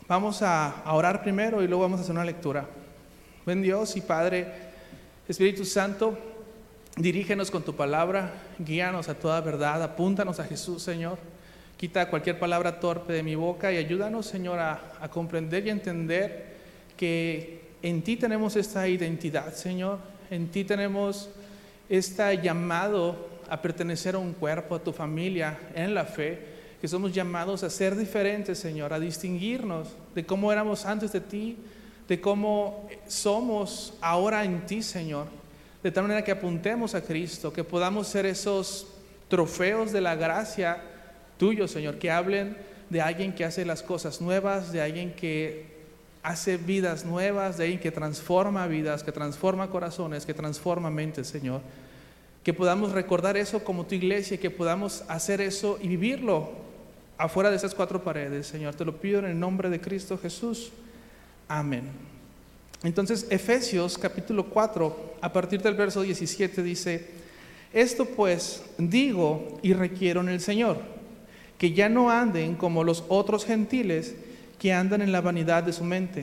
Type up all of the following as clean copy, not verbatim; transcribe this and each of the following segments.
Vamos a orar primero y luego vamos a hacer una lectura. Buen Dios y Padre, Espíritu Santo, dirígenos con tu palabra, guíanos a toda verdad, apúntanos a Jesús, Señor. Quita cualquier palabra torpe de mi boca y ayúdanos, Señor, a comprender y entender que en ti tenemos esta identidad, Señor. En ti tenemos este llamado a pertenecer a un cuerpo, a tu familia, en la fe, que somos llamados a ser diferentes, Señor, a distinguirnos de cómo éramos antes de ti, de cómo somos ahora en ti, Señor. De tal manera que apuntemos a Cristo, que podamos ser esos trofeos de la gracia tuyo, Señor, que hablen de alguien que hace las cosas nuevas, de alguien que hace vidas nuevas, de alguien que transforma vidas, que transforma corazones, que transforma mentes, Señor. Que podamos recordar eso como tu iglesia, que podamos hacer eso y vivirlo afuera de esas cuatro paredes, Señor. Te lo pido en el nombre de Cristo Jesús. Amén. Entonces, Efesios capítulo 4, a partir del verso 17 dice: esto pues digo y requiero en el Señor, que ya no anden como los otros gentiles que andan en la vanidad de su mente,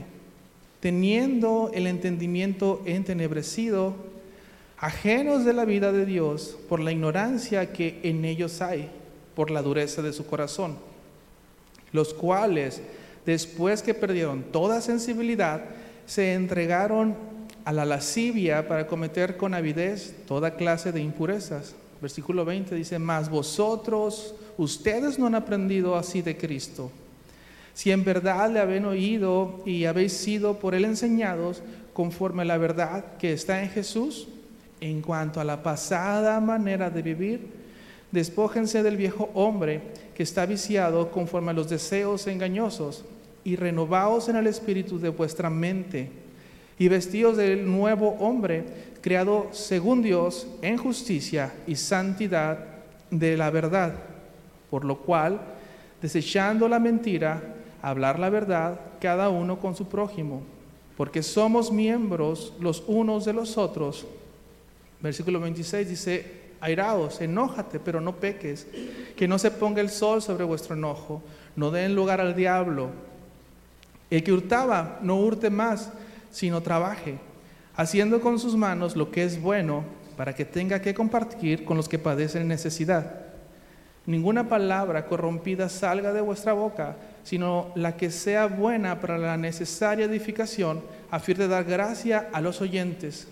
teniendo el entendimiento entenebrecido, ajenos de la vida de Dios por la ignorancia que en ellos hay, por la dureza de su corazón, los cuales, después que perdieron toda sensibilidad, se entregaron a la lascivia para cometer con avidez toda clase de impurezas. Versículo 20 dice: mas vosotros, ustedes no han aprendido así de Cristo. Si en verdad le habéis oído y habéis sido por él enseñados conforme a la verdad que está en Jesús, en cuanto a la pasada manera de vivir, despójense del viejo hombre que está viciado conforme a los deseos engañosos, y renovaos en el espíritu de vuestra mente, y vestíos del nuevo hombre, creado según Dios en justicia y santidad de la verdad, por lo cual, desechando la mentira, hablar la verdad cada uno con su prójimo, porque somos miembros los unos de los otros. Versículo 26 dice: airaos, enójate, pero no peques, que no se ponga el sol sobre vuestro enojo, no den lugar al diablo. El que hurtaba, no hurte más, sino trabaje, haciendo con sus manos lo que es bueno, para que tenga que compartir con los que padecen necesidad. Ninguna palabra corrompida salga de vuestra boca, sino la que sea buena para la necesaria edificación, a fin de dar gracia a los oyentes.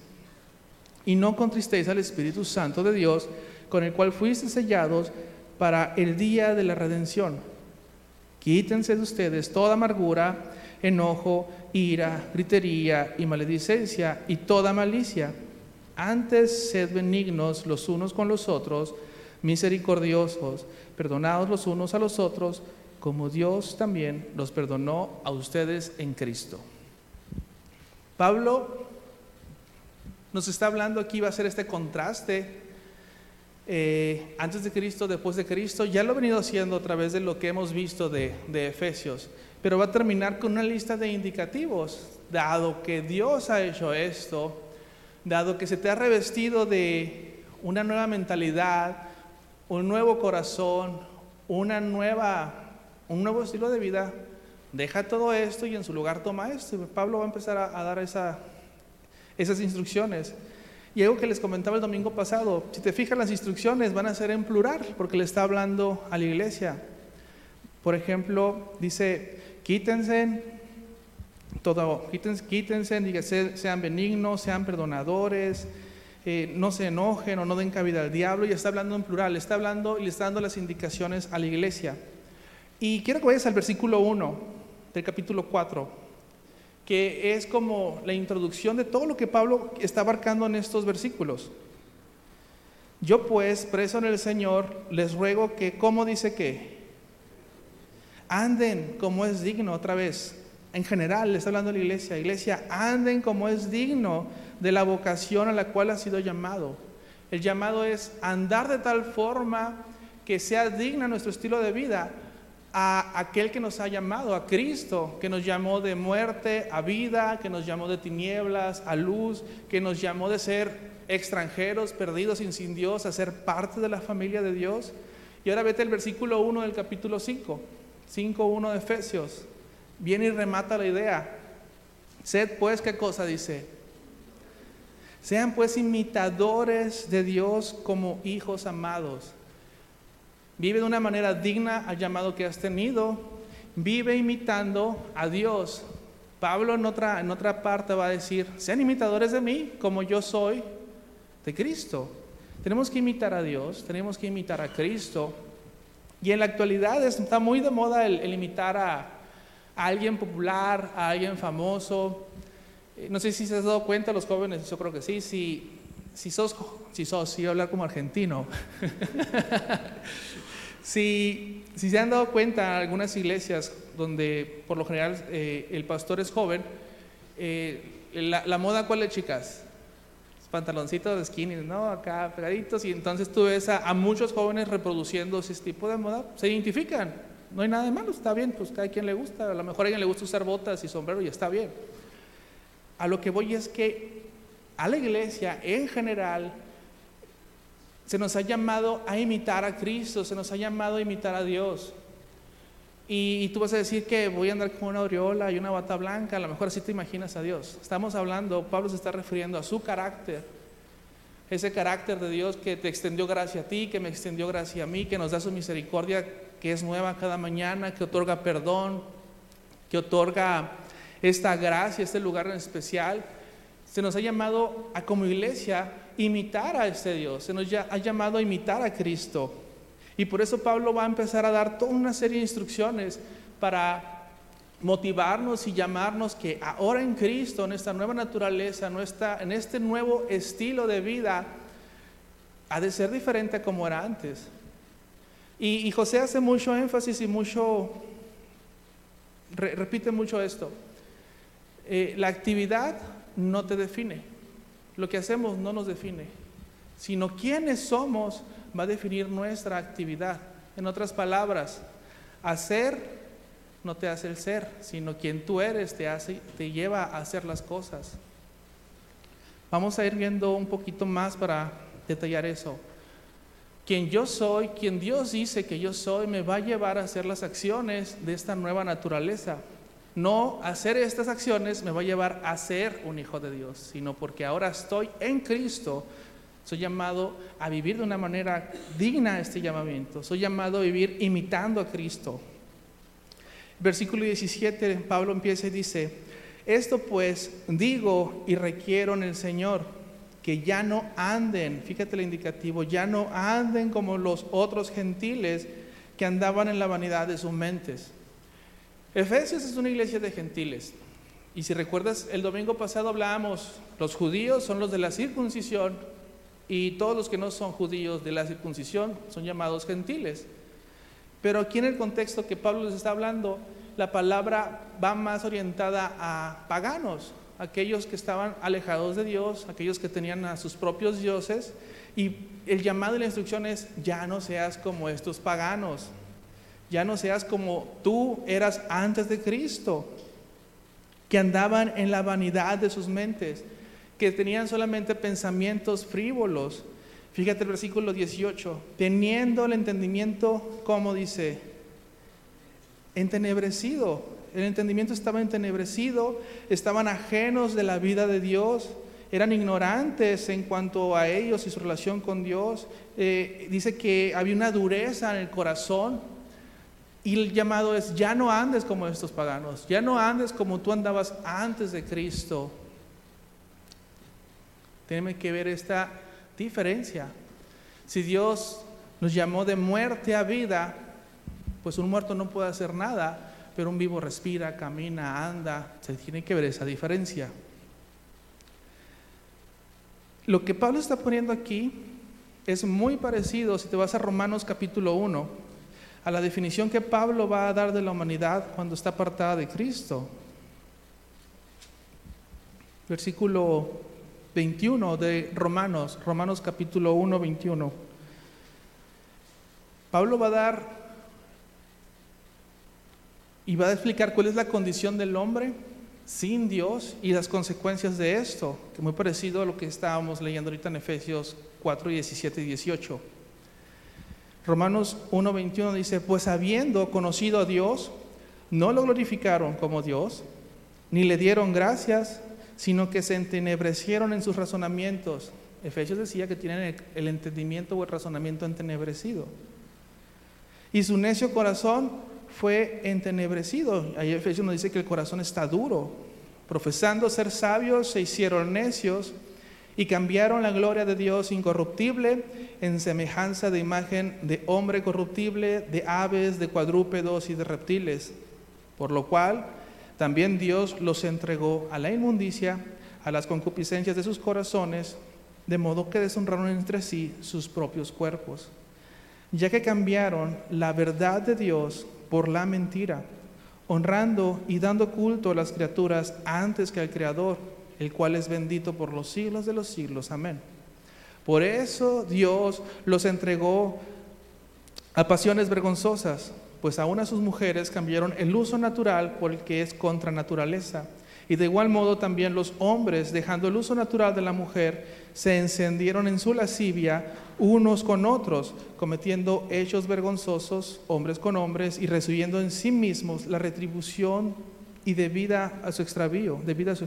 Y no contristéis al Espíritu Santo de Dios, con el cual fuisteis sellados para el día de la redención. Quítense de ustedes toda amargura, enojo, ira, gritería y maledicencia y toda malicia. Antes sed benignos los unos con los otros, misericordiosos, perdonados los unos a los otros, como Dios también los perdonó a ustedes en Cristo. Pablo nos está hablando aquí, va a hacer este contraste antes de Cristo, después de Cristo. Ya lo he venido haciendo a través de lo que hemos visto de Efesios, pero va a terminar con una lista de indicativos. Dado que Dios ha hecho esto, dado que se te ha revestido de una nueva mentalidad, un nuevo corazón, un nuevo estilo de vida, deja todo esto y en su lugar toma esto. Y Pablo va a empezar a dar esas instrucciones. Y algo que les comentaba el domingo pasado: si te fijas, las instrucciones van a ser en plural, porque le está hablando a la iglesia. Por ejemplo, dice: quítense, sean benignos, sean perdonadores, no se enojen o no den cabida al diablo. Y está hablando en plural, está hablando y le está dando las indicaciones a la iglesia. Y quiero que vayas al versículo 1 del capítulo 4, que es como la introducción de todo lo que Pablo está abarcando en estos versículos. Yo pues, preso en el Señor, les ruego que, ¿cómo dice que? Anden como es digno. Otra vez, en general le está hablando a la iglesia, anden como es digno de la vocación a la cual ha sido llamado. El llamado es andar de tal forma que sea digna nuestro estilo de vida a aquel que nos ha llamado, a Cristo, que nos llamó de muerte a vida, que nos llamó de tinieblas a luz, que nos llamó de ser extranjeros, perdidos sin Dios, a ser parte de la familia de Dios. Y ahora vete al versículo 1 del capítulo 5, 5:1 de Efesios. viene y remata la idea. Sed pues, ¿qué cosa dice? Sean pues imitadores de Dios como hijos amados. Vive de una manera digna al llamado que has tenido. Vive imitando a Dios. Pablo en otra parte va a decir, sean imitadores de mí como yo soy de Cristo. Tenemos que imitar a Dios, tenemos que imitar a Cristo. Y en la actualidad está muy de moda el imitar a alguien popular, a alguien famoso. No sé si se has dado cuenta, los jóvenes, yo creo que sí. Si sos, iba a hablar como argentino. Si se han dado cuenta, en algunas iglesias donde por lo general el pastor es joven, la moda, ¿cuál es, chicas? Pantaloncitos de skinny, ¿no? Acá pegaditos, y entonces tú ves a muchos jóvenes reproduciendo ese tipo de moda, se identifican, no hay nada de malo, está bien, pues cada quien le gusta, a lo mejor a alguien le gusta usar botas y sombrero y está bien. A lo que voy es que a la iglesia en general se nos ha llamado a imitar a Cristo, se nos ha llamado a imitar a Dios. Y tú vas a decir que voy a andar con una aureola y una bata blanca, a lo mejor así te imaginas a Dios. Estamos hablando, Pablo se está refiriendo a su carácter, ese carácter de Dios que te extendió gracia a ti, que me extendió gracia a mí, que nos da su misericordia, que es nueva cada mañana, que otorga perdón, que otorga esta gracia, este lugar en especial. Se nos ha llamado a como iglesia imitar a este Dios, se nos ha llamado a imitar a Cristo. Y por eso Pablo va a empezar a dar toda una serie de instrucciones para motivarnos y llamarnos que ahora en Cristo, en esta nueva naturaleza, en este nuevo estilo de vida, ha de ser diferente a como era antes. Y José hace mucho énfasis y repite mucho esto. La actividad no te define, lo que hacemos no nos define, sino quiénes somos va a definir nuestra actividad. En otras palabras, hacer no te hace el ser, sino quien tú eres te lleva a hacer las cosas. Vamos a ir viendo un poquito más para detallar eso. Quien yo soy, quien Dios dice que yo soy, me va a llevar a hacer las acciones de esta nueva naturaleza. No hacer estas acciones me va a llevar a ser un hijo de Dios, sino porque ahora estoy en Cristo. Soy llamado a vivir de una manera digna a este llamamiento. Soy llamado a vivir imitando a Cristo. Versículo 17, Pablo empieza y dice: esto pues digo y requiero en el Señor, que ya no anden, fíjate el indicativo, ya no anden como los otros gentiles que andaban en la vanidad de sus mentes. Efesios es una iglesia de gentiles. Y si recuerdas, el domingo pasado hablábamos, los judíos son los de la circuncisión, y todos los que no son judíos de la circuncisión son llamados gentiles. Pero aquí en el contexto que Pablo les está hablando, la palabra va más orientada a paganos, aquellos que estaban alejados de Dios, aquellos que tenían a sus propios dioses. Y el llamado y la instrucción es: ya no seas como estos paganos, ya no seas como tú eras antes de Cristo, que andaban en la vanidad de sus mentes, que tenían solamente pensamientos frívolos. Fíjate el versículo 18, teniendo el entendimiento, ¿cómo dice? Entenebrecido. El entendimiento estaba entenebrecido, estaban ajenos de la vida de Dios, eran ignorantes en cuanto a ellos y su relación con Dios. Dice que había una dureza en el corazón, y el llamado es: ya no andes como estos paganos, ya no andes como tú andabas antes de Cristo. Tenemos que ver esta diferencia. Si Dios nos llamó de muerte a vida, pues un muerto no puede hacer nada, pero un vivo respira, camina, anda. Se tiene que ver esa diferencia. Lo que Pablo está poniendo aquí es muy parecido, si te vas a Romanos capítulo 1, a la definición que Pablo va a dar de la humanidad cuando está apartada de Cristo. Versículo 21 de Romanos capítulo 1, 21. Pablo va a dar y va a explicar cuál es la condición del hombre sin Dios y las consecuencias de esto, que es muy parecido a lo que estábamos leyendo ahorita en Efesios 4, 17 y 18. Romanos 1, 21 dice: pues habiendo conocido a Dios, No lo glorificaron como Dios, ni le dieron gracias, sino que se entenebrecieron en sus razonamientos. Efesios decía que tienen el entendimiento o el razonamiento entenebrecido. Y su necio corazón fue entenebrecido. Ahí Efesios nos dice que el corazón está duro. Profesando ser sabios, se hicieron necios y cambiaron la gloria de Dios incorruptible en semejanza de imagen de hombre corruptible, de aves, de cuadrúpedos y de reptiles. Por lo cual también Dios los entregó a la inmundicia, a las concupiscencias de sus corazones, de modo que deshonraron entre sí sus propios cuerpos, ya que cambiaron la verdad de Dios por la mentira, honrando y dando culto a las criaturas antes que al Creador, el cual es bendito por los siglos de los siglos. Amén. Por eso Dios los entregó a pasiones vergonzosas, pues aún a sus mujeres cambiaron el uso natural por el que es contra naturaleza. Y de igual modo también los hombres, dejando el uso natural de la mujer, se encendieron en su lascivia unos con otros, cometiendo hechos vergonzosos, hombres con hombres, y recibiendo en sí mismos la retribución y debida a su extravío.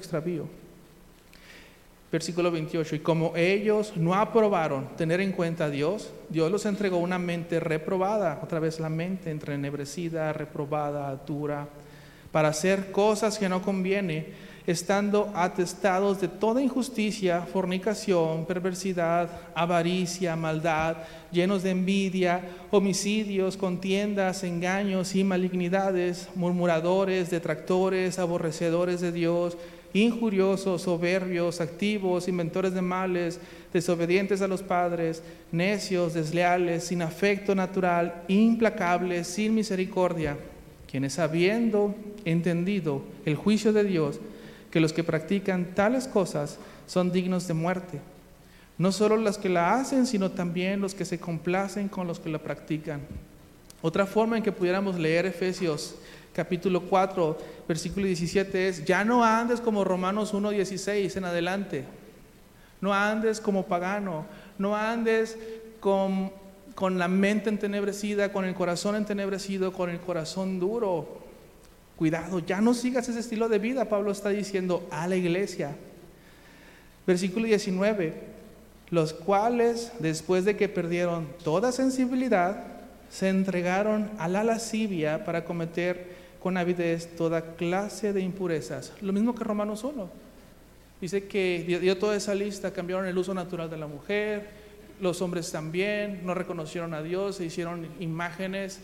Versículo 28, y como ellos no aprobaron tener en cuenta a Dios, Dios los entregó una mente reprobada, otra vez la mente entenebrecida, reprobada, dura, para hacer cosas que no conviene, estando atestados de toda injusticia, fornicación, perversidad, avaricia, maldad, llenos de envidia, homicidios, contiendas, engaños y malignidades, murmuradores, detractores, aborrecedores de Dios, injuriosos, soberbios, activos, inventores de males, desobedientes a los padres, necios, desleales, sin afecto natural, implacables, sin misericordia, quienes habiendo entendido el juicio de Dios, que los que practican tales cosas son dignos de muerte, no solo los que la hacen, sino también los que se complacen con los que la practican. Otra forma en que pudiéramos leer Efesios capítulo 4, versículo 17 es: ya no andes como Romanos 1:16 en adelante. No andes como pagano, no andes con la mente entenebrecida, con el corazón entenebrecido, con el corazón duro. Cuidado, ya no sigas ese estilo de vida, Pablo está diciendo a la iglesia. Versículo 19, los cuales, después de que perdieron toda sensibilidad, se entregaron a la lascivia para cometer con avidez toda clase de impurezas. Lo mismo que Romanos 1. Dice que dio toda esa lista, cambiaron el uso natural de la mujer, los hombres también, no reconocieron a Dios, se hicieron imágenes,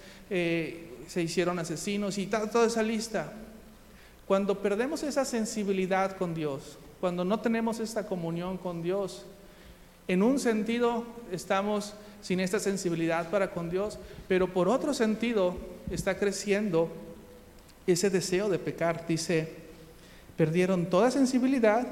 se hicieron asesinos y toda esa lista. Cuando perdemos esa sensibilidad con Dios, cuando no tenemos esta comunión con Dios, en un sentido estamos sin esta sensibilidad para con Dios, pero por otro sentido está creciendo ese deseo de pecar. Dice, perdieron toda sensibilidad,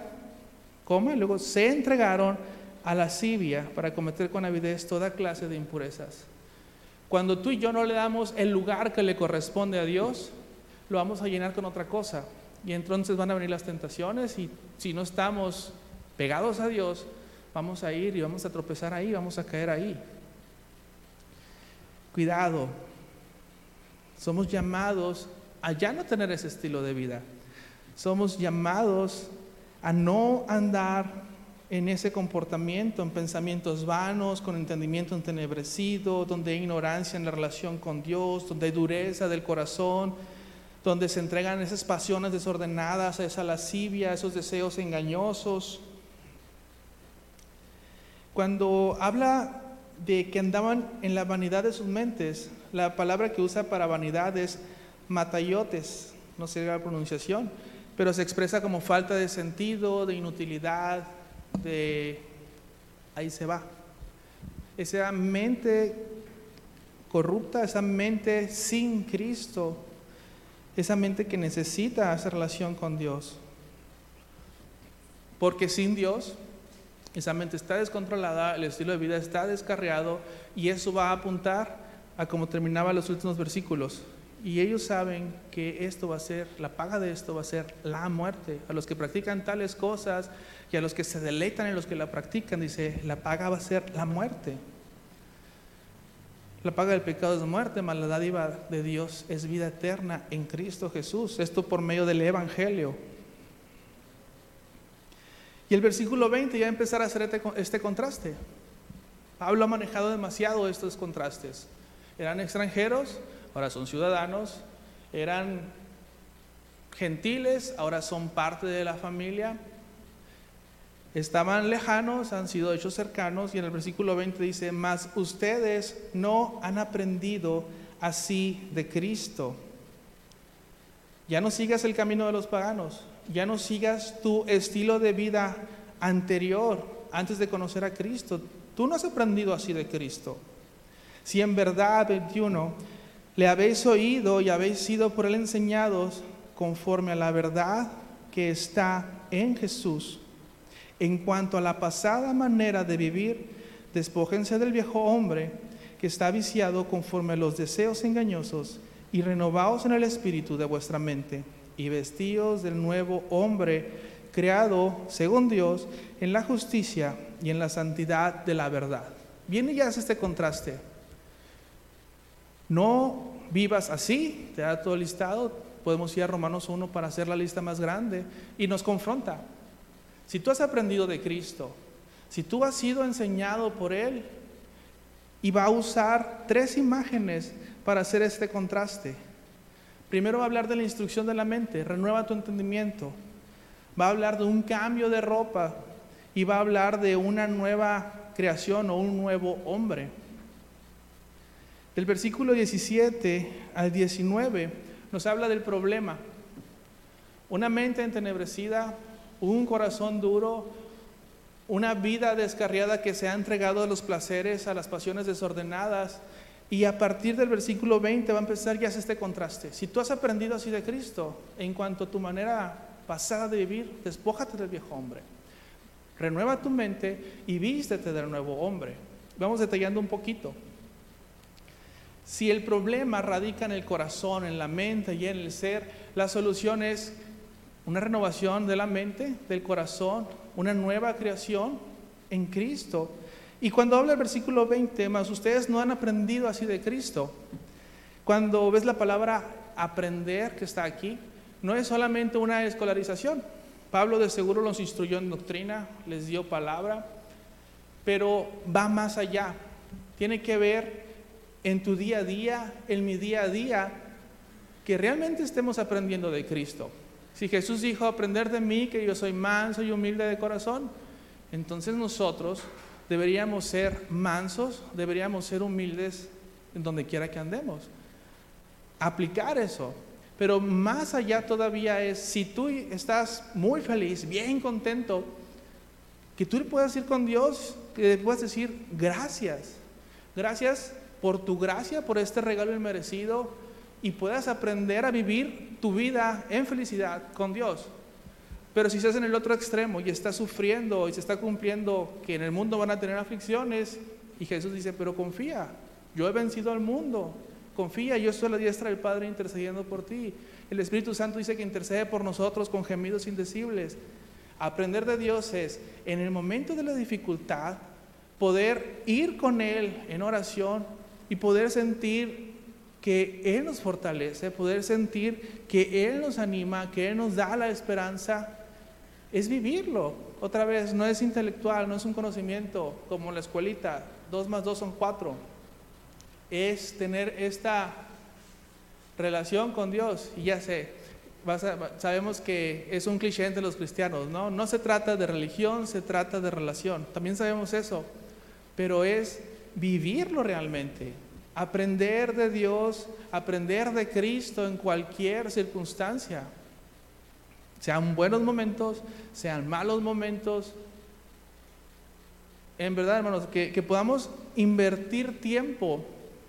y luego se entregaron a lascivia para cometer con avidez toda clase de impurezas. Cuando tú y yo no le damos el lugar que le corresponde a Dios, lo vamos a llenar con otra cosa, y entonces van a venir las tentaciones, y si no estamos pegados a Dios, vamos a ir y vamos a tropezar ahí, vamos a caer ahí. Cuidado, somos llamados a ya no tener ese estilo de vida. Somos llamados a no andar en ese comportamiento, en pensamientos vanos, con entendimiento entenebrecido, donde hay ignorancia en la relación con Dios, donde hay dureza del corazón, donde se entregan esas pasiones desordenadas, a esa lascivia, a esos deseos engañosos. Cuando habla de que andaban en la vanidad de sus mentes, la palabra que usa para vanidad es matayotes, no sé la pronunciación, pero se expresa como falta de sentido, de inutilidad, ahí se va. Esa mente corrupta, esa mente sin Cristo, esa mente que necesita esa relación con Dios. Porque sin Dios, esa mente está descontrolada, el estilo de vida está descarriado, y eso va a apuntar a como terminaba los últimos versículos. Y ellos saben que esto va a ser, la paga de esto va a ser la muerte. A los que practican tales cosas y a los que se deleitan en los que la practican, dice, la paga va a ser la muerte. La paga del pecado es muerte, mas la dádiva de Dios es vida eterna en Cristo Jesús. Esto por medio del Evangelio. Y el versículo 20 ya empezar a hacer este contraste. Pablo ha manejado demasiado estos contrastes. Eran extranjeros, ahora son ciudadanos. Eran gentiles, ahora son parte de la familia. Estaban lejanos, han sido hechos cercanos. Y en el versículo 20 dice: mas ustedes no han aprendido así de Cristo. Ya no sigas el camino de los paganos. Ya no sigas tu estilo de vida anterior, antes de conocer a Cristo. Tú no has aprendido así de Cristo. Si en verdad, 21, le habéis oído y habéis sido por él enseñados conforme a la verdad que está en Jesús. En cuanto a la pasada manera de vivir, despójense del viejo hombre que está viciado conforme a los deseos engañosos y renovaos en el espíritu de vuestra mente y vestíos del nuevo hombre creado según Dios en la justicia y en la santidad de la verdad. Viene y hace este contraste. No vivas así, te da todo listado. Podemos ir a Romanos 1 para hacer la lista más grande y nos confronta. Si tú has aprendido de Cristo, si tú has sido enseñado por Él, y va a usar 3 imágenes para hacer este contraste. Primero va a hablar de la instrucción de la mente, renueva tu entendimiento. Va a hablar de un cambio de ropa y va a hablar de una nueva creación o un nuevo hombre. Del versículo 17 al 19 nos habla del problema. Una mente entenebrecida, un corazón duro, una vida descarriada que se ha entregado a los placeres, a las pasiones desordenadas. Y a partir del versículo 20 va a empezar ya este contraste. Si tú has aprendido así de Cristo, en cuanto a tu manera pasada de vivir, despójate del viejo hombre. Renueva tu mente y vístete del nuevo hombre. Vamos detallando un poquito. Si el problema radica en el corazón, en la mente y en el ser, la solución es una renovación de la mente, del corazón, una nueva creación en Cristo. Y cuando habla el versículo 20, más ustedes no han aprendido así de Cristo. Cuando ves la palabra aprender que está aquí, no es solamente una escolarización. Pablo de seguro los instruyó en doctrina, les dio palabra, pero va más allá. Tiene que ver en tu día a día, en mi día a día, que realmente estemos aprendiendo de Cristo. Si Jesús dijo, aprender de mí, que yo soy manso y humilde de corazón, entonces nosotros deberíamos ser mansos, deberíamos ser humildes en donde quiera que andemos. Aplicar eso. Pero más allá todavía es, si tú estás muy feliz, bien contento, que tú puedas ir con Dios, que puedas decir gracias. Gracias por tu gracia, por este regalo inmerecido, y puedas aprender a vivir tu vida en felicidad con Dios. Pero si estás en el otro extremo y estás sufriendo y se está cumpliendo que en el mundo van a tener aflicciones, y Jesús dice, pero confía, yo he vencido al mundo, confía, yo estoy a la diestra del Padre intercediendo por ti. El Espíritu Santo dice que intercede por nosotros con gemidos indecibles. Aprender de Dios es, en el momento de la dificultad, poder ir con Él en oración y poder sentir que Él nos fortalece, poder sentir que Él nos anima, que Él nos da la esperanza. Es vivirlo. Otra vez, no es intelectual, no es un conocimiento como en la escuelita, 2 más 2 son 4. Es tener esta relación con Dios. Y ya sé, sabemos que es un cliché entre los cristianos, ¿no? No se trata de religión, se trata de relación. También sabemos eso, pero es vivirlo realmente. Aprender de Dios, aprender de Cristo en cualquier circunstancia. Sean buenos momentos, sean malos momentos. En verdad, hermanos, que podamos invertir tiempo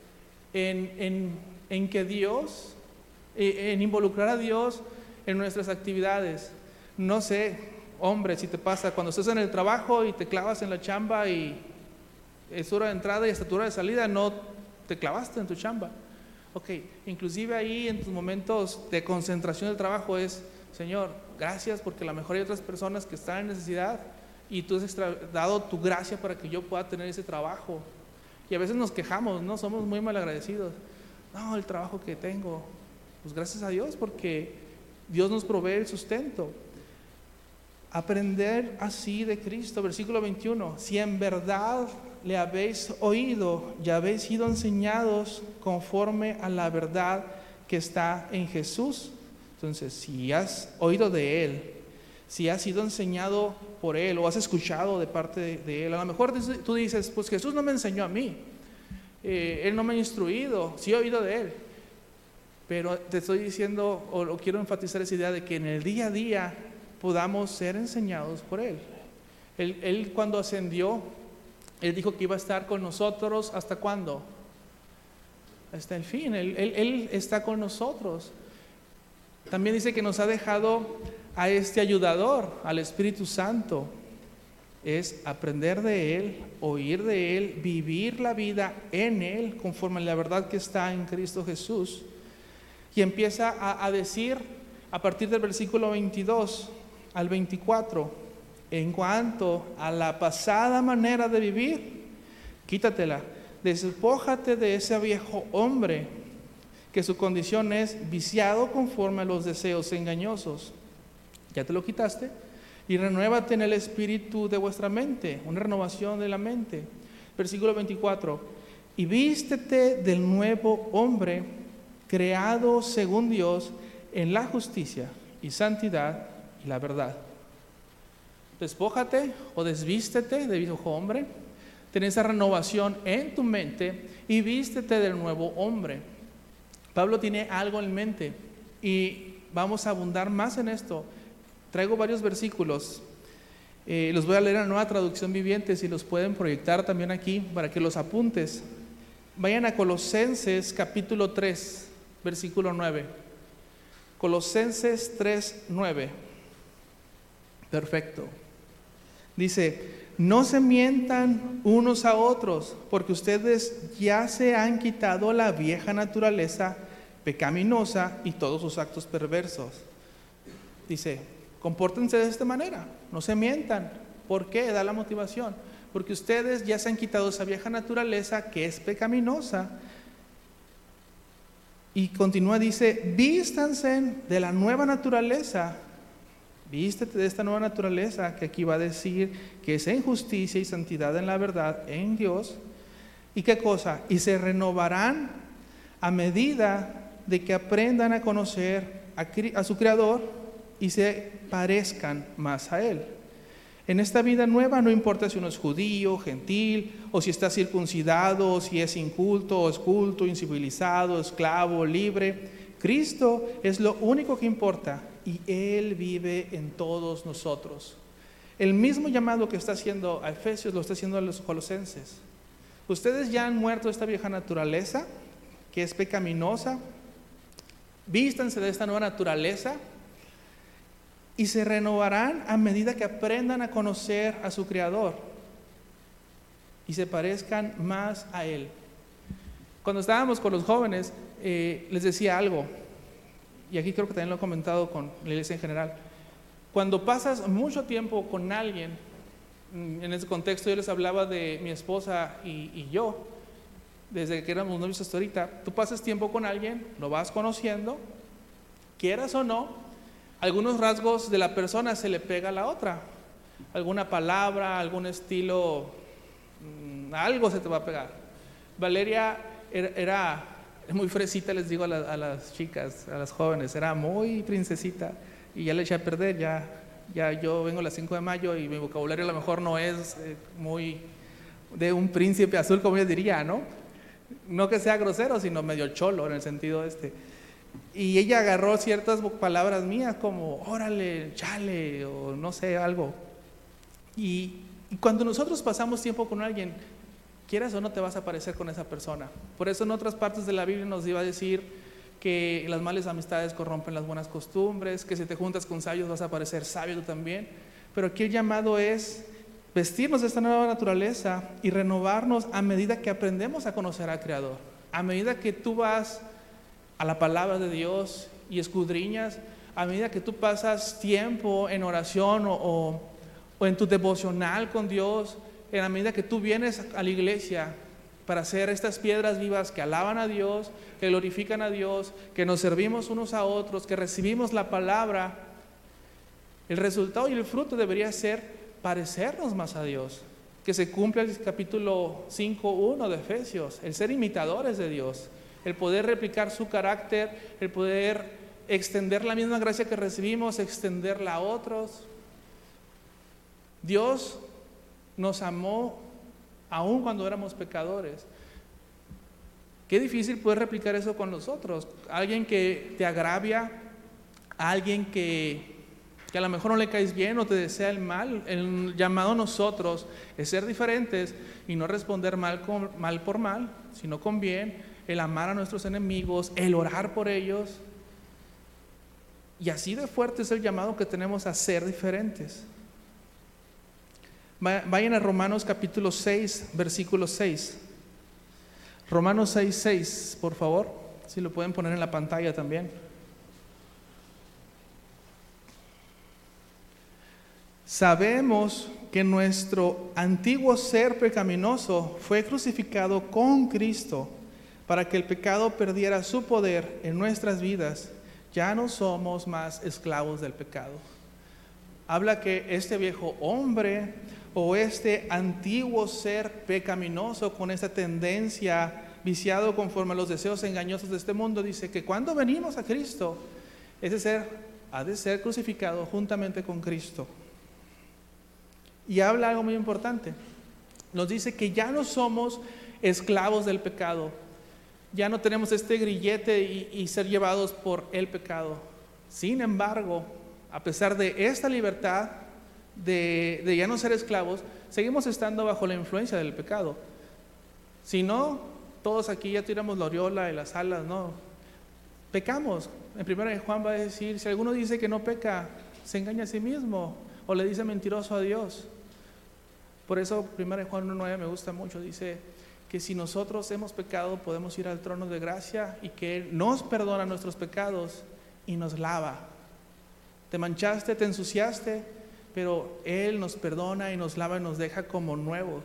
en que Dios, en involucrar a Dios en nuestras actividades. No sé, hombre, si te pasa cuando estás en el trabajo y te clavas en la chamba y es hora de entrada y hasta tu hora de salida, no te clavaste en tu chamba. Ok, inclusive ahí en tus momentos de concentración del trabajo es, Señor, gracias porque a lo mejor hay otras personas que están en necesidad y tú has dado tu gracia para que yo pueda tener ese trabajo. Y a veces nos quejamos, ¿no? Somos muy malagradecidos. No, el trabajo que tengo, pues gracias a Dios, porque Dios nos provee el sustento. Aprender así de Cristo, versículo 21, si en verdad le habéis oído y habéis sido enseñados conforme a la verdad que está en Jesús. Entonces, si has oído de Él, si has sido enseñado por Él o has escuchado de parte de Él, a lo mejor tú dices, pues Jesús no me enseñó a mí, Él no me ha instruido, sí he oído de Él, pero te estoy diciendo, o quiero enfatizar esa idea de que en el día a día podamos ser enseñados por Él. Él cuando ascendió, Él dijo que iba a estar con nosotros, ¿hasta cuándo? Hasta el fin. Él está con nosotros. También dice que nos ha dejado a este ayudador, al Espíritu Santo. Es aprender de Él, oír de Él, vivir la vida en Él, conforme a la verdad que está en Cristo Jesús. Y empieza a decir, a partir del versículo 22 al 24, en cuanto a la pasada manera de vivir, quítatela, despójate de ese viejo hombre, que su condición es viciado conforme a los deseos engañosos. Ya te lo quitaste, y renuévate en el espíritu de vuestra mente, una renovación de la mente. Versículo 24, y vístete del nuevo hombre, creado según Dios en la justicia y santidad y la verdad. Despójate o desvístete de viejo hombre, ten esa renovación en tu mente y vístete del nuevo hombre. Pablo tiene algo en mente y vamos a abundar más en esto. Traigo varios versículos, los voy a leer en la Nueva Traducción Viviente, si los pueden proyectar también aquí para que los apuntes. Vayan a Colosenses capítulo 3, versículo 9. Colosenses 3, 9. Perfecto. Dice, no se mientan unos a otros, porque ustedes ya se han quitado la vieja naturaleza pecaminosa y todos sus actos perversos. Dice, compórtense de esta manera, no se mientan. ¿Por qué? Da la motivación. Porque ustedes ya se han quitado esa vieja naturaleza que es pecaminosa. Y continúa, dice, vístanse de la nueva naturaleza. Vístete de esta nueva naturaleza, que aquí va a decir que es en justicia y santidad en la verdad, en Dios. ¿Y qué cosa? Y se renovarán a medida de que aprendan a conocer a su Creador y se parezcan más a Él. En esta vida nueva no importa si uno es judío, gentil, o si está circuncidado, o si es inculto, o es culto, incivilizado, esclavo, libre. Cristo es lo único que importa y Él vive en todos nosotros. El mismo llamado que está haciendo a Efesios lo está haciendo a los Colosenses. Ustedes ya han muerto esta vieja naturaleza que es pecaminosa. Vístanse de esta nueva naturaleza y se renovarán a medida que aprendan a conocer a su Creador y se parezcan más a Él. Cuando estábamos con los jóvenes, les decía algo, y aquí creo que también lo he comentado con la iglesia en general. Cuando pasas mucho tiempo con alguien, en ese contexto yo les hablaba de mi esposa y yo, desde que éramos novios hasta ahorita, tú pasas tiempo con alguien, lo vas conociendo, quieras o no, algunos rasgos de la persona se le pega a la otra, alguna palabra, algún estilo, algo se te va a pegar. Valeria era muy fresita, les digo a las chicas, a las jóvenes, era muy princesita y ya le eché a perder, ya yo vengo a las 5 de mayo y mi vocabulario a lo mejor no es muy de un príncipe azul como yo diría, ¿no? No que sea grosero, sino medio cholo en el sentido Y ella agarró ciertas palabras mías como órale, chale o no sé, algo. Y cuando nosotros pasamos tiempo con alguien, quieras o no te vas a parecer con esa persona. Por eso en otras partes de la Biblia nos iba a decir que las malas amistades corrompen las buenas costumbres, que si te juntas con sabios vas a parecer sabio tú también. Pero aquí el llamado es vestirnos de esta nueva naturaleza y renovarnos a medida que aprendemos a conocer al Creador. A medida que tú vas a la palabra de Dios y escudriñas, a medida que tú pasas tiempo en oración o en tu devocional con Dios, en la medida que tú vienes a la iglesia para ser estas piedras vivas que alaban a Dios, que glorifican a Dios, que nos servimos unos a otros, que recibimos la palabra. El resultado y el fruto debería ser parecernos más a Dios, que se cumpla el capítulo 5:1 de Efesios, el ser imitadores de Dios, el poder replicar su carácter, el poder extender la misma gracia que recibimos, extenderla a otros. Dios nos amó aún cuando éramos pecadores. Qué difícil poder replicar eso con los otros. Alguien que te agravia, alguien que a lo mejor no le caes bien o te desea el mal. El llamado a nosotros es ser diferentes y no responder mal por mal, sino con bien, el amar a nuestros enemigos, el orar por ellos. Y así de fuerte es el llamado que tenemos a ser diferentes. Vayan a Romanos capítulo 6, versículo 6. Romanos 6:6, por favor, si lo pueden poner en la pantalla también. Sabemos que nuestro antiguo ser pecaminoso fue crucificado con Cristo para que el pecado perdiera su poder en nuestras vidas. Ya no somos más esclavos del pecado. Habla que este viejo hombre o este antiguo ser pecaminoso con esta tendencia viciado conforme a los deseos engañosos de este mundo, dice que cuando venimos a Cristo, ese ser ha de ser crucificado juntamente con Cristo. Y habla algo muy importante. Nos dice que ya no somos esclavos del pecado. Ya no tenemos este grillete y ser llevados por el pecado. Sin embargo, a pesar de esta libertad de ya no ser esclavos, seguimos estando bajo la influencia del pecado. Si no, todos aquí ya tiramos la aureola y las alas, ¿no? Pecamos. En 1 Juan va a decir, si alguno dice que no peca, se engaña a sí mismo o le dice mentiroso a Dios. Por eso 1 Juan 1:9 me gusta mucho, dice que si nosotros hemos pecado podemos ir al trono de gracia y que Él nos perdona nuestros pecados y nos lava. Te manchaste, te ensuciaste, pero Él nos perdona y nos lava y nos deja como nuevos.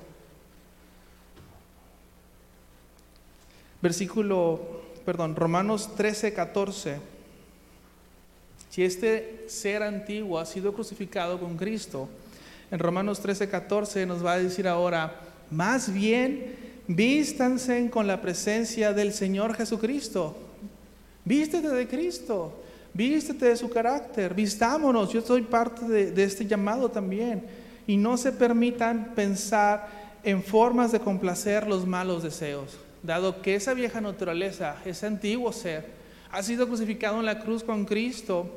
Romanos 13:14. Si este ser antiguo ha sido crucificado con Cristo, en Romanos 13:14 nos va a decir ahora, más bien vístanse con la presencia del Señor Jesucristo. Vístete de Cristo, vístete de su carácter, vistámonos. Yo soy parte de este llamado también. Y no se permitan pensar en formas de complacer los malos deseos, dado que esa vieja naturaleza, ese antiguo ser, ha sido crucificado en la cruz con Cristo.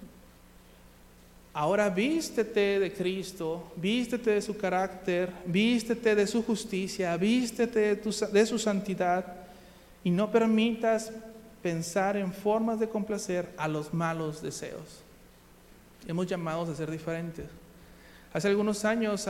Ahora vístete de Cristo, vístete de su carácter, vístete de su justicia, vístete de su santidad y no permitas pensar en formas de complacer a los malos deseos. Hemos llamados a ser diferentes. Hace algunos años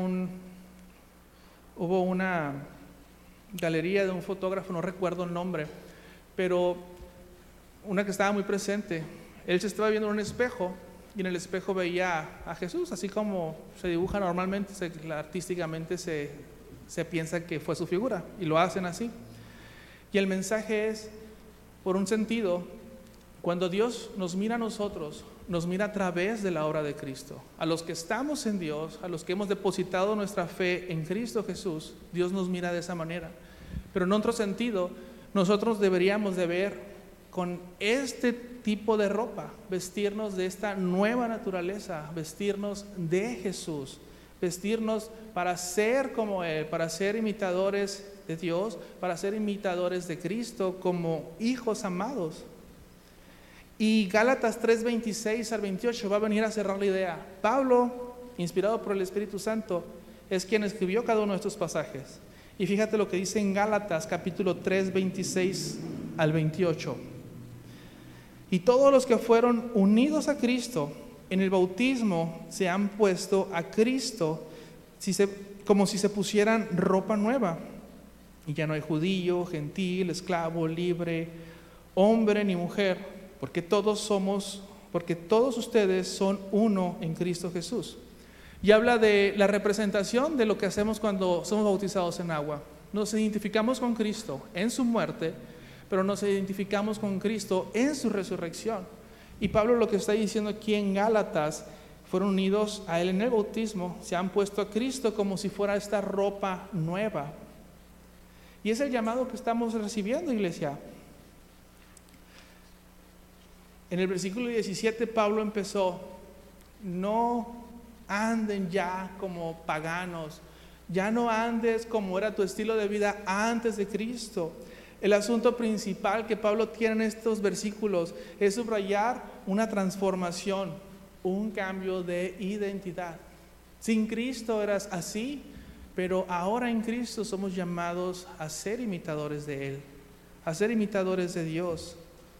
hubo una galería de un fotógrafo, no recuerdo el nombre, pero una que estaba muy presente. Él se estaba viendo en un espejo y en el espejo veía a Jesús, así como se dibuja normalmente, artísticamente se piensa que fue su figura y lo hacen así. Y el mensaje es, por un sentido, cuando Dios nos mira a nosotros, nos mira a través de la obra de Cristo. A los que estamos en Dios, a los que hemos depositado nuestra fe en Cristo Jesús, Dios nos mira de esa manera. Pero en otro sentido, nosotros deberíamos de ver con este tipo de ropa, vestirnos de esta nueva naturaleza, vestirnos de Jesús, vestirnos para ser como Él, para ser imitadores de Dios, para ser imitadores de Cristo como hijos amados. Y Gálatas 3:26 al 28 va a venir a cerrar la idea. Pablo, inspirado por el Espíritu Santo, es quien escribió cada uno de estos pasajes. Y fíjate lo que dice en Gálatas capítulo 3, 26 al 28. Y todos los que fueron unidos a Cristo en el bautismo se han puesto a Cristo como si se pusieran ropa nueva. Y ya no hay judío, gentil, esclavo, libre, hombre ni mujer, porque todos ustedes son uno en Cristo Jesús. Y habla de la representación de lo que hacemos cuando somos bautizados en agua. Nos identificamos con Cristo en su muerte, pero nos identificamos con Cristo en su resurrección. Y Pablo lo que está diciendo aquí en Gálatas, fueron unidos a Él en el bautismo, se han puesto a Cristo como si fuera esta ropa nueva. Y es el llamado que estamos recibiendo, iglesia. En el versículo 17 Pablo empezó: no anden ya como paganos, ya no andes como era tu estilo de vida antes de Cristo. El asunto principal que Pablo tiene en estos versículos es subrayar una transformación, un cambio de identidad. Sin Cristo eras así, pero ahora en Cristo somos llamados a ser imitadores de Él, a ser imitadores de Dios.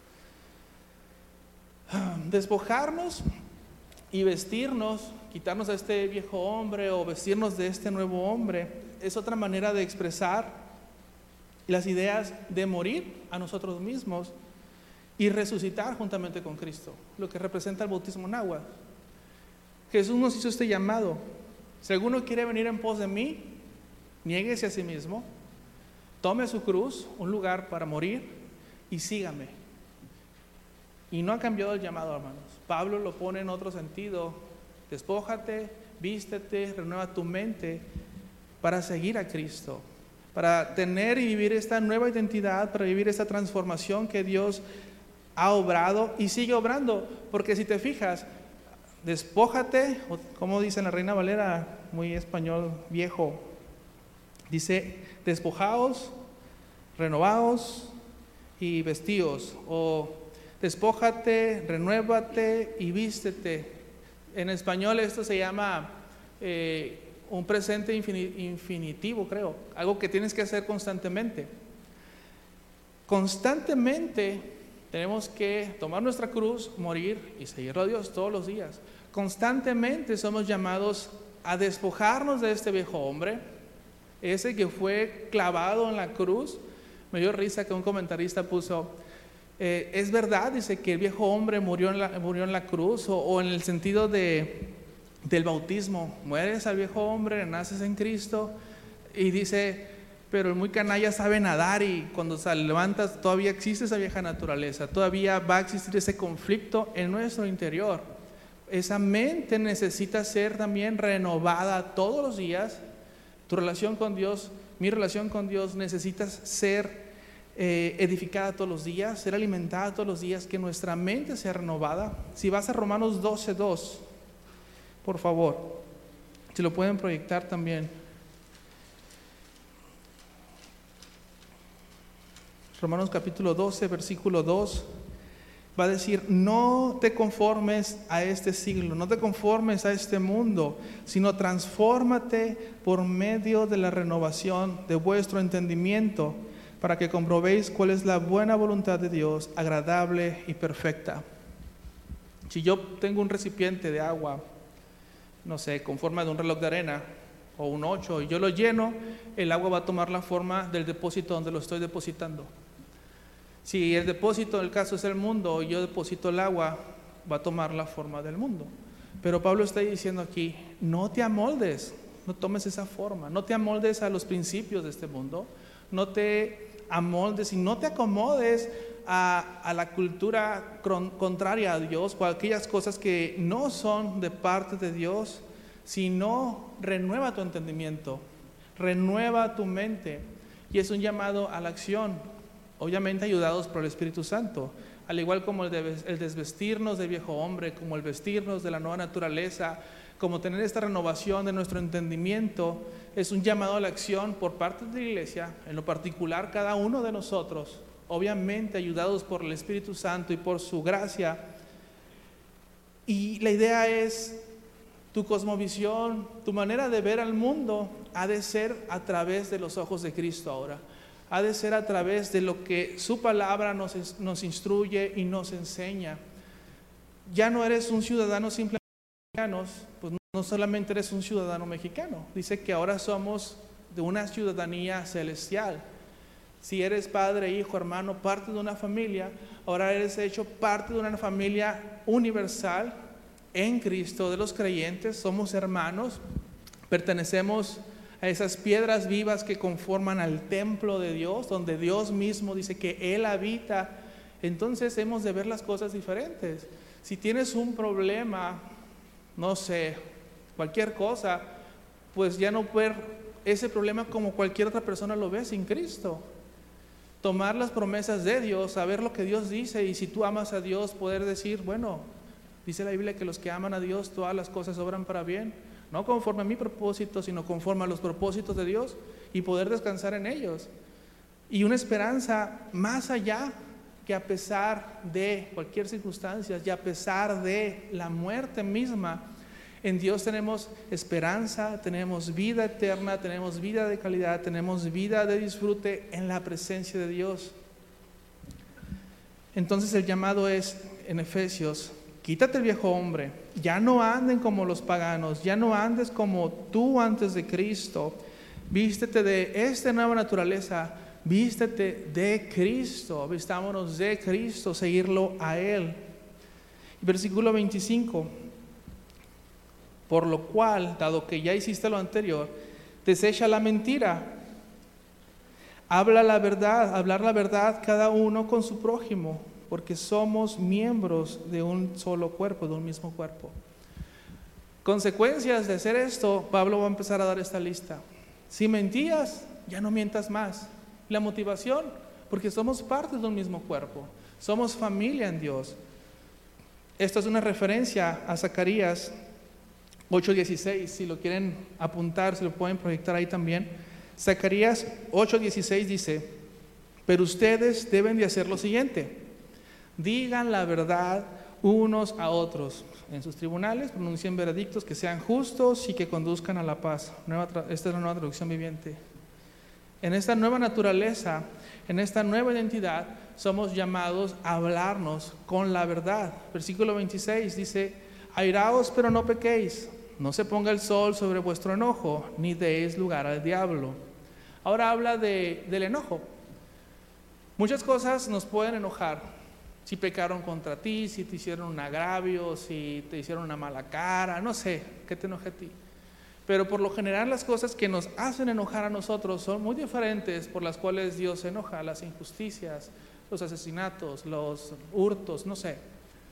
Despojarnos y vestirnos, quitarnos a este viejo hombre o vestirnos de este nuevo hombre, es otra manera de expresar las ideas de morir a nosotros mismos y resucitar juntamente con Cristo, lo que representa el bautismo en agua. Jesús nos hizo este llamado: si alguno quiere venir en pos de mí, niéguese a sí mismo, tome su cruz, un lugar para morir, y sígame. Y no ha cambiado el llamado, hermanos. Pablo lo pone en otro sentido: despójate, vístete, renueva tu mente para seguir a Cristo, para tener y vivir esta nueva identidad, para vivir esta transformación que Dios ha obrado y sigue obrando. Porque si te fijas, despójate, como dice en la Reina Valera, muy español viejo, dice: despojaos, renovaos y vestíos, o despójate, renuévate y vístete. En español esto se llama un presente infinitivo, creo, algo que tienes que hacer constantemente. Constantemente tenemos que tomar nuestra cruz, morir y seguir a Dios todos los días. Constantemente somos llamados a despojarnos de este viejo hombre, ese que fue clavado en la cruz. Me dio risa que un comentarista puso: es verdad, dice, que el viejo hombre murió en la cruz, o en el sentido del bautismo, mueres al viejo hombre, naces en Cristo, y dice, pero el muy canalla sabe nadar, y cuando se levantas todavía existe esa vieja naturaleza, todavía va a existir ese conflicto en nuestro interior. Esa mente necesita ser también renovada todos los días. Tu relación con Dios, mi relación con Dios, necesita ser edificada todos los días, ser alimentada todos los días, que nuestra mente sea renovada. Si vas a Romanos 12:2, por favor, si lo pueden proyectar también. Romanos capítulo 12, versículo 2, va a decir: no te conformes a este siglo, no te conformes a este mundo, sino transfórmate por medio de la renovación de vuestro entendimiento, para que comprobéis cuál es la buena voluntad de Dios, agradable y perfecta. Si yo tengo un recipiente de agua, no sé, con forma de un reloj de arena o un 8, y yo lo lleno, el agua va a tomar la forma del depósito donde lo estoy depositando. Si el depósito, en el caso es el mundo, y yo deposito el agua, va a tomar la forma del mundo. Pero Pablo está diciendo aquí: no te amoldes, no tomes esa forma, no te amoldes a los principios de este mundo, no te amoldes y no te acomodes a la cultura contraria a Dios, o a aquellas cosas que no son de parte de Dios, sino renueva tu entendimiento, renueva tu mente. Y es un llamado a la acción, obviamente ayudados por el Espíritu Santo, al igual como el desvestirnos del viejo hombre, como el vestirnos de la nueva naturaleza, como tener esta renovación de nuestro entendimiento. Es un llamado a la acción por parte de la iglesia, en lo particular cada uno de nosotros, obviamente ayudados por el Espíritu Santo y por su gracia. Y la idea es: tu cosmovisión, tu manera de ver al mundo ha de ser a través de los ojos de Cristo ahora. Ha de ser a través de lo que su palabra nos instruye y nos enseña. Ya no eres un ciudadano simplemente mexicano, pues no solamente eres un ciudadano mexicano. Dice que ahora somos de una ciudadanía celestial. Si eres padre, hijo, hermano, parte de una familia, ahora eres hecho parte de una familia universal en Cristo, de los creyentes. Somos hermanos, pertenecemos a esas piedras vivas que conforman al templo de Dios, donde Dios mismo dice que Él habita, entonces hemos de ver las cosas diferentes. Si tienes un problema, no sé, cualquier cosa, pues ya no ver ese problema como cualquier otra persona lo ve sin Cristo. Tomar las promesas de Dios, saber lo que Dios dice, y si tú amas a Dios, poder decir, bueno, dice la Biblia que los que aman a Dios, todas las cosas obran para bien, no conforme a mi propósito, sino conforme a los propósitos de Dios, y poder descansar en ellos. Y una esperanza más allá, que a pesar de cualquier circunstancia y a pesar de la muerte misma, en Dios tenemos esperanza, tenemos vida eterna, tenemos vida de calidad, tenemos vida de disfrute en la presencia de Dios. Entonces el llamado es, en Efesios, quítate el viejo hombre, ya no anden como los paganos, ya no andes como tú antes de Cristo, vístete de esta nueva naturaleza, vístete de Cristo, vistámonos de Cristo, seguirlo a Él. Versículo 25, por lo cual, dado que ya hiciste lo anterior, desecha la mentira, hablar la verdad cada uno con su prójimo, porque somos miembros de un solo cuerpo, de un mismo cuerpo. Consecuencias de hacer esto, Pablo va a empezar a dar esta lista. Si mentías, ya no mientas más. La motivación, porque somos parte de un mismo cuerpo, somos familia en Dios. Esto es una referencia a Zacarías 8:16, si lo quieren apuntar, se lo pueden proyectar ahí también. Zacarías 8:16 dice, pero ustedes deben de hacer lo siguiente, digan la verdad unos a otros en sus tribunales, pronuncien veredictos que sean justos y que conduzcan a la paz. Esta es la nueva traducción viviente. En esta nueva naturaleza, en esta nueva identidad, somos llamados a hablarnos con la verdad. Versículo 26 dice, airaos pero no pequéis, no se ponga el sol sobre vuestro enojo, ni deis lugar al diablo. Ahora habla del enojo. Muchas cosas nos pueden enojar. Si pecaron contra ti, si te hicieron un agravio, si te hicieron una mala cara, no sé, ¿qué te enoja a ti? Pero por lo general las cosas que nos hacen enojar a nosotros son muy diferentes por las cuales Dios se enoja, las injusticias, los asesinatos, los hurtos, no sé.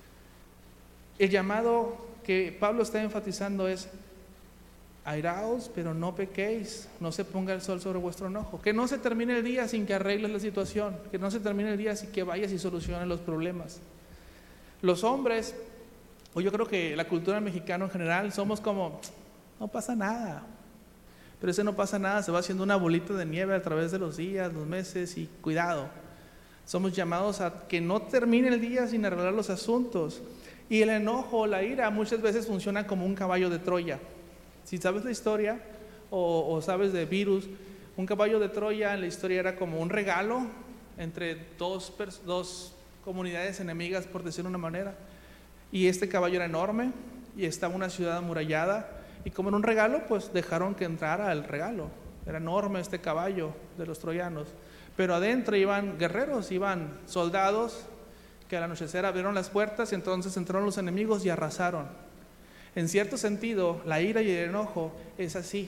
El llamado que Pablo está enfatizando es, airaos, pero no pequéis, no se ponga el sol sobre vuestro enojo, que no se termine el día sin que arregles la situación, que no se termine el día sin que vayas y soluciones los problemas. Los hombres, o yo creo que la cultura mexicana en general, somos como, no pasa nada, pero ese no pasa nada se va haciendo una bolita de nieve a través de los días, los meses, y cuidado, somos llamados a que no termine el día sin arreglar los asuntos. Y el enojo, la ira, muchas veces funciona como un caballo de Troya. Si sabes la historia o sabes de Virus, un caballo de Troya en la historia era como un regalo entre dos comunidades enemigas, por decirlo de una manera, y este caballo era enorme y estaba una ciudad amurallada, y como era un regalo, pues dejaron que entrara el regalo. Era enorme este caballo de los troyanos, pero adentro iban guerreros, iban soldados que al anochecer abrieron las puertas y entonces entraron los enemigos y arrasaron. En cierto sentido, la ira y el enojo es así.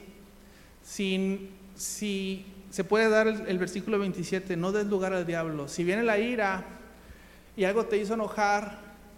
Si se puede dar el versículo 27, no des lugar al diablo. Si viene la ira y algo te hizo enojar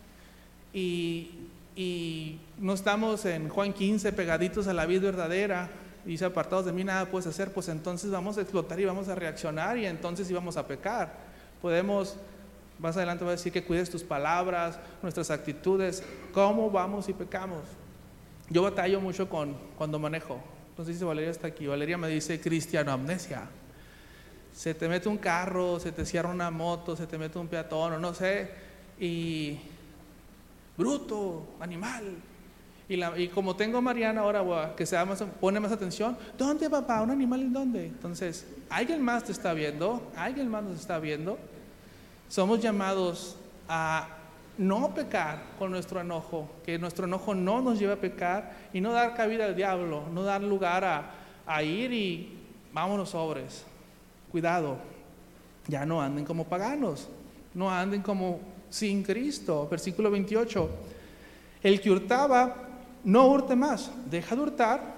y no estamos en Juan 15 pegaditos a la vid verdadera, y dice, apartados de mí nada puedes hacer, pues entonces vamos a explotar y vamos a reaccionar, y entonces íbamos a pecar. Más adelante va a decir que cuides tus palabras, nuestras actitudes, cómo vamos y pecamos. Yo batallo mucho cuando manejo. No sé si Valeria está aquí. Valeria me dice cristiano amnesia. Se te mete un carro, se te cierra una moto, se te mete un peatón, o no sé, y bruto, animal. Y como tengo a Mariana ahora, que pone más atención, ¿dónde, papá? ¿Un animal en dónde? Entonces, alguien más te está viendo, alguien más nos está viendo. Somos llamados a no pecar con nuestro enojo, que nuestro enojo no nos lleve a pecar y no dar cabida al diablo, no dar lugar a ir y vámonos sobres. Cuidado, ya no anden como paganos, no anden como sin Cristo. Versículo 28, el que hurtaba, no hurte más, deja de hurtar,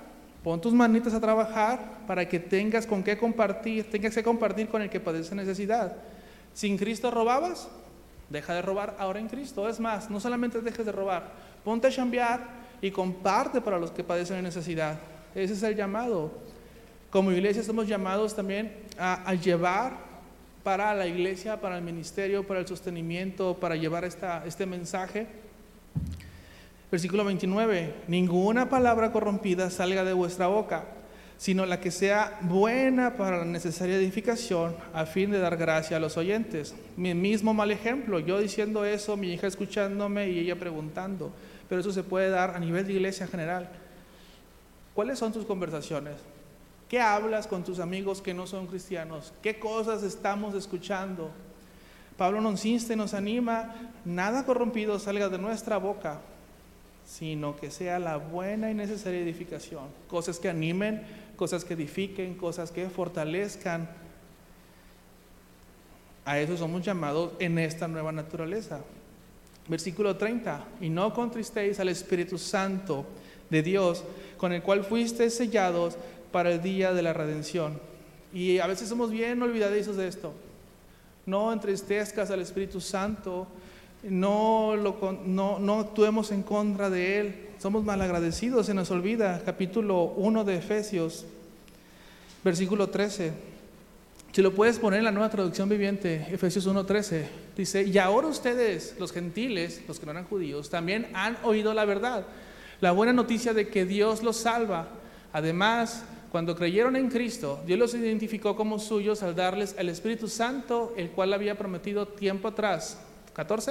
Pon tus manitas a trabajar para que tengas con qué compartir, tengas que compartir con el que padece necesidad. Si en Cristo robabas, deja de robar ahora en Cristo. Es más, no solamente dejes de robar, ponte a chambear y comparte para los que padecen necesidad. Ese es el llamado. Como iglesia somos llamados también a llevar para la iglesia, para el ministerio, para el sostenimiento, para llevar este mensaje. Versículo 29, ninguna palabra corrompida salga de vuestra boca, sino la que sea buena para la necesaria edificación, a fin de dar gracia a los oyentes. Mi mismo mal ejemplo, yo diciendo eso, mi hija escuchándome y ella preguntando, pero eso se puede dar a nivel de iglesia en general. ¿Cuáles son tus conversaciones? ¿Qué hablas con tus amigos que no son cristianos? ¿Qué cosas estamos escuchando? Pablo nos insta y nos anima, nada corrompido salga de nuestra boca, sino que sea la buena y necesaria edificación. Cosas que animen, cosas que edifiquen, cosas que fortalezcan. A eso somos llamados en esta nueva naturaleza. Versículo 30, y no contristéis al Espíritu Santo de Dios, con el cual fuisteis sellados para el día de la redención. Y a veces somos bien olvidadizos de esto. No entristezcas al Espíritu Santo, no actuemos en contra de Él. Somos malagradecidos, se nos olvida. Capítulo 1 de Efesios, versículo 13. Si lo puedes poner en la Nueva Traducción Viviente, Efesios 1:13, dice, y ahora ustedes, los gentiles, los que no eran judíos, también han oído la verdad, la buena noticia de que Dios los salva. Además, cuando creyeron en Cristo, Dios los identificó como suyos al darles el Espíritu Santo, el cual había prometido tiempo atrás. 14.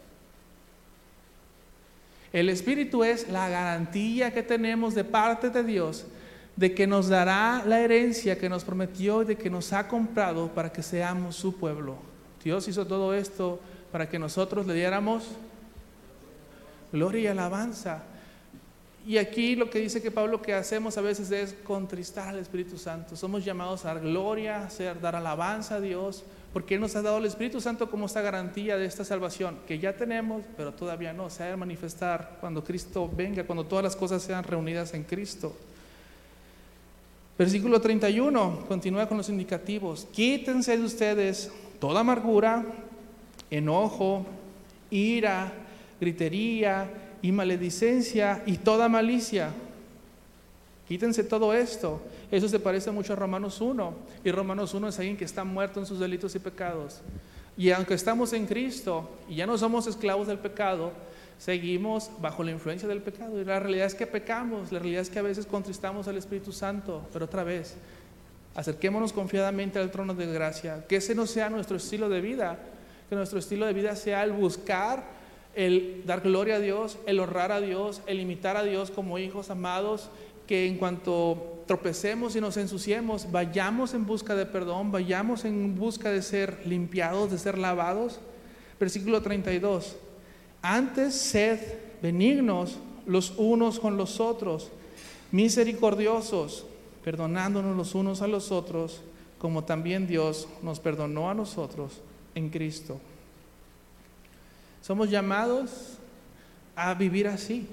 El Espíritu es la garantía que tenemos de parte de Dios de que nos dará la herencia que nos prometió y de que nos ha comprado para que seamos su pueblo. Dios hizo todo esto para que nosotros le diéramos gloria y alabanza. Y aquí lo que dice que Pablo que hacemos a veces es contristar al Espíritu Santo. Somos llamados a dar gloria, dar alabanza a Dios, porque Él nos ha dado el Espíritu Santo como esta garantía de esta salvación, que ya tenemos, pero todavía no, se ha de manifestar cuando Cristo venga, cuando todas las cosas sean reunidas en Cristo. Versículo 31, continúa con los indicativos. Quítense de ustedes toda amargura, enojo, ira, gritería y maledicencia y toda malicia. Quítense todo esto. Eso se parece mucho a Romanos 1. Y Romanos 1 es alguien que está muerto en sus delitos y pecados. Y aunque estamos en Cristo y ya no somos esclavos del pecado, seguimos bajo la influencia del pecado. Y la realidad es que pecamos. La realidad es que a veces contristamos al Espíritu Santo. Pero otra vez, acerquémonos confiadamente al trono de gracia. Que ese no sea nuestro estilo de vida. Que nuestro estilo de vida sea el buscar, el dar gloria a Dios, el honrar a Dios, el imitar a Dios como hijos amados. Que en cuanto tropecemos y nos ensuciemos, vayamos en busca de perdón, vayamos en busca de ser limpiados, de ser lavados. Versículo 32. Antes sed benignos los unos con los otros, misericordiosos, perdonándonos los unos a los otros, como también Dios nos perdonó a nosotros en Cristo. Somos llamados a vivir así,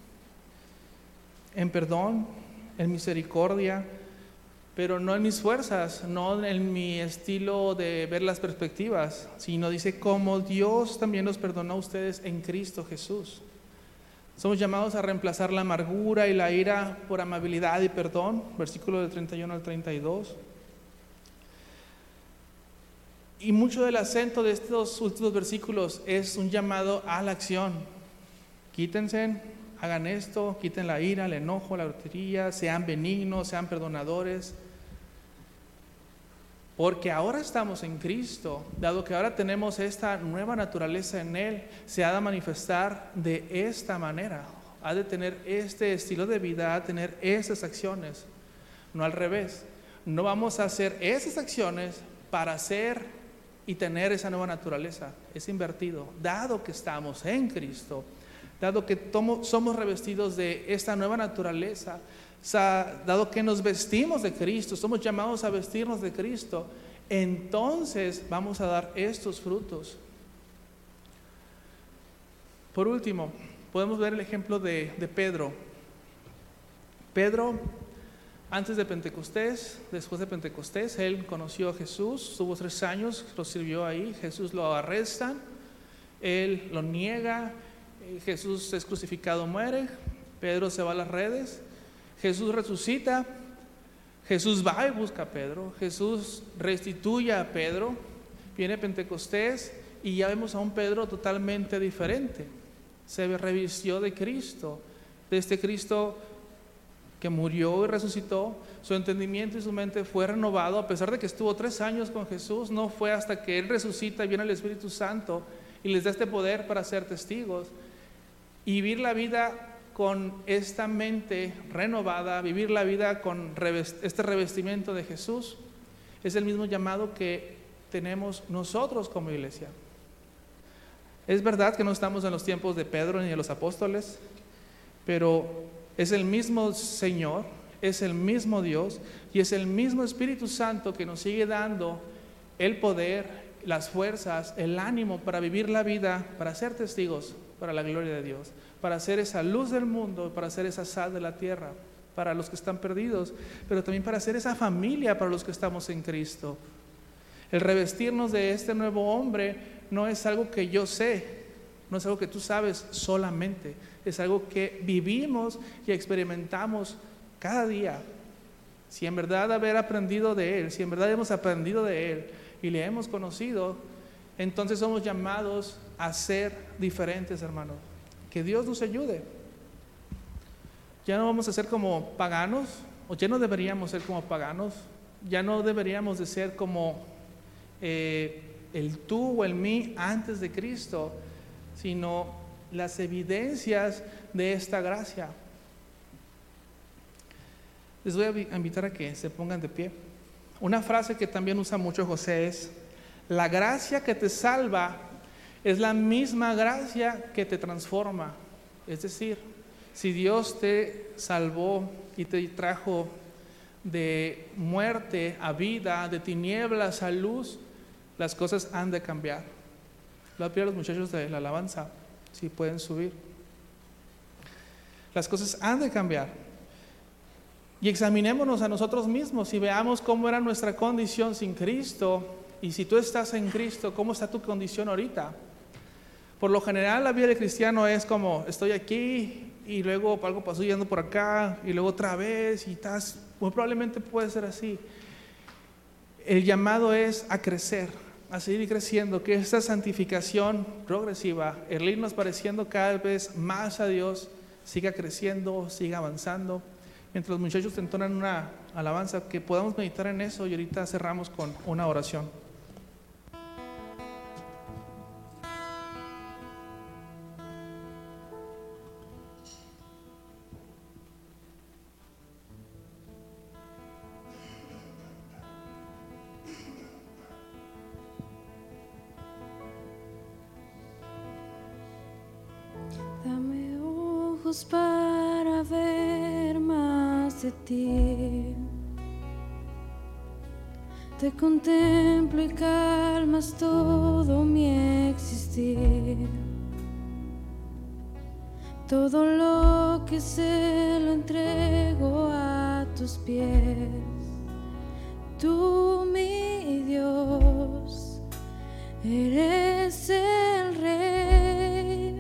en perdón, en misericordia, pero no en mis fuerzas, no en mi estilo de ver las perspectivas, sino dice como Dios también los perdonó a ustedes en Cristo Jesús. Somos llamados a reemplazar la amargura y la ira por amabilidad y perdón, versículo del 31 al 32. Y mucho del acento de estos últimos versículos es un llamado a la acción. Quítense, hagan esto, quiten la ira, el enojo, la grosería, sean benignos, sean perdonadores. Porque ahora estamos en Cristo, dado que ahora tenemos esta nueva naturaleza en Él, se ha de manifestar de esta manera, ha de tener este estilo de vida, ha de tener esas acciones, no al revés. No vamos a hacer esas acciones para hacer y tener esa nueva naturaleza, es invertido. Dado que estamos en Cristo, dado que somos revestidos de esta nueva naturaleza, dado que nos vestimos de Cristo, somos llamados a vestirnos de Cristo, entonces vamos a dar estos frutos. Por último, podemos ver el ejemplo de Pedro. Pedro Antes de Pentecostés, después de Pentecostés, él conoció a Jesús, estuvo 3 años, lo sirvió ahí. Jesús lo arrestan, él lo niega, Jesús es crucificado, muere, Pedro se va a las redes, Jesús resucita, Jesús va y busca a Pedro, Jesús restituye a Pedro, viene Pentecostés y ya vemos a un Pedro totalmente diferente. Se revistió de Cristo, de este Cristo que murió y resucitó. Su entendimiento y su mente fue renovado, a pesar de que estuvo 3 años con Jesús. No fue hasta que Él resucita y viene el Espíritu Santo y les da este poder para ser testigos y vivir la vida con esta mente renovada, vivir la vida con este revestimiento de Jesús. Es el mismo llamado que tenemos nosotros como iglesia. Es verdad que no estamos en los tiempos de Pedro ni de los apóstoles, pero es el mismo Señor, es el mismo Dios y es el mismo Espíritu Santo que nos sigue dando el poder, las fuerzas, el ánimo para vivir la vida, para ser testigos para la gloria de Dios, para ser esa luz del mundo, para ser esa sal de la tierra, para los que están perdidos, pero también para ser esa familia para los que estamos en Cristo. El revestirnos de este nuevo hombre no es algo que yo sé, no es algo que tú sabes solamente, es algo que vivimos y experimentamos cada día. Si en verdad haber aprendido de Él, si en verdad hemos aprendido de Él y le hemos conocido, entonces somos llamados a ser diferentes, hermanos. Que Dios nos ayude. Ya no vamos a ser como paganos, o ya no deberíamos ser como paganos, ya no deberíamos de ser como el tú o el mí antes de Cristo, sino las evidencias de esta gracia. Les voy a invitar a que se pongan de pie. Una frase que también usa mucho José es: la gracia que te salva es la misma gracia que te transforma. Es decir, si Dios te salvó y te trajo de muerte a vida, de tinieblas a luz, las cosas han de cambiar. Le voy a pedir a los muchachos de la alabanza si pueden subir. Las cosas han de cambiar. Y examinémonos a nosotros mismos y veamos cómo era nuestra condición sin Cristo. Y si tú estás en Cristo, ¿cómo está tu condición ahorita? Por lo general la vida del cristiano es como: estoy aquí y luego algo pasó yendo por acá y luego otra vez y estás. Muy probablemente puede ser así. El llamado es a crecer, a seguir creciendo, que esta santificación progresiva, el irnos pareciendo cada vez más a Dios, siga creciendo, siga avanzando. Mientras los muchachos te entonan una alabanza, que podamos meditar en eso y ahorita cerramos con una oración. Dame ojos para ver más de ti. Te contemplo y calmas todo mi existir. Todo lo que sé lo entrego a tus pies. Tú, mi Dios, eres el Rey.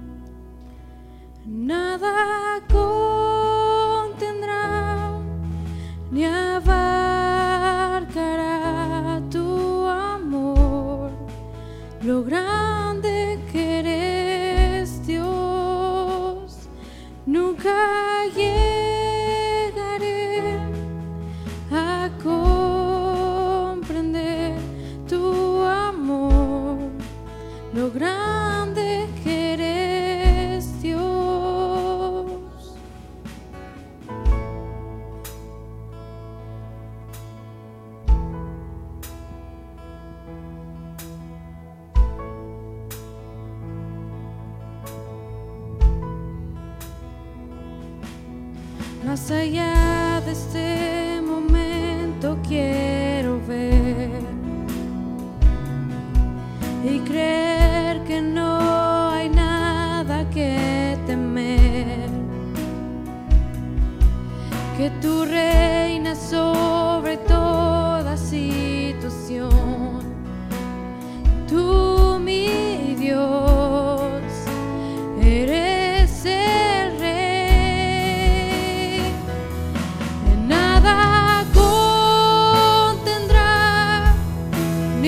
Nada contendrá ni abarcará tu amor, lo grande que eres, Dios. Nunca llegaré a comprender tu amor, lo grande que eres, Dios. Más allá de este momento quiero ver y creer que no hay nada que temer, que tu rey reina sobre toda situación. Tú, mi Dios, eres el Rey. Nada contendrá ni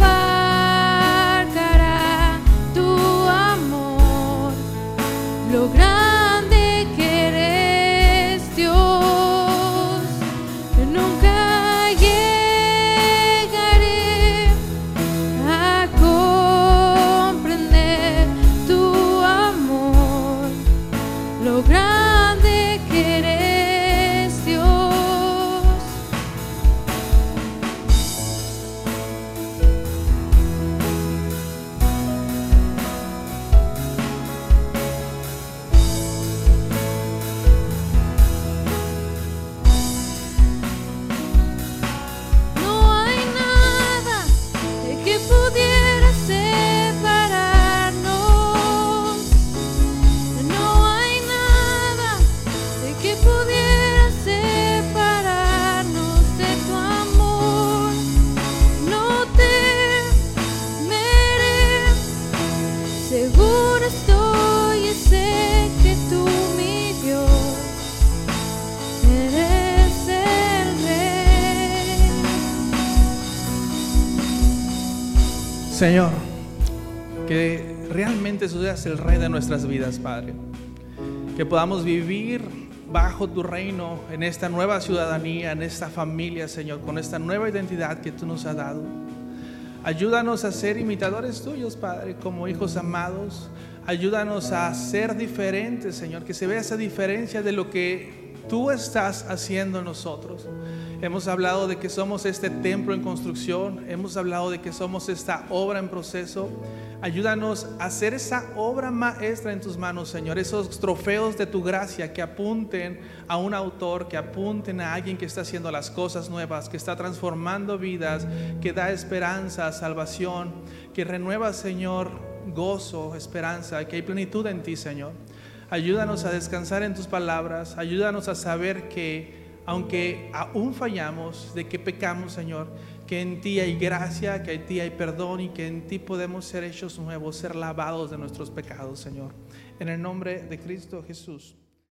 abarcará tu amor. Lo grande que eres, Dios, nunca llegaré a comprender tu amor. Lo grande que eres, Dios. No hay nada que pudiera separarnos. No hay nada que pudiera separarnos de tu amor. No temeré, seguro estoy y sé que tú, mi Dios, eres el Rey. Señor, que realmente tú seas el Rey de nuestras vidas, Padre. Que podamos vivir bajo tu reino en esta nueva ciudadanía, en esta familia, Señor, con esta nueva identidad que tú nos has dado. Ayúdanos a ser imitadores tuyos, Padre, como hijos amados. Ayúdanos a ser diferentes, Señor, que se vea esa diferencia de lo que tú estás haciendo en nosotros. Hemos hablado de que somos este templo en construcción, hemos hablado de que somos esta obra en proceso. Ayúdanos a hacer esa obra maestra en tus manos, Señor, esos trofeos de tu gracia que apunten a un autor, que apunten a alguien que está haciendo las cosas nuevas, que está transformando vidas, que da esperanza, salvación, que renueva, Señor, gozo, esperanza, que hay plenitud en ti, Señor. Ayúdanos a descansar en tus palabras, ayúdanos a saber que aunque aún fallamos, de que pecamos, Señor, que en ti hay gracia, que en ti hay perdón y que en ti podemos ser hechos nuevos, ser lavados de nuestros pecados, Señor. En el nombre de Cristo Jesús.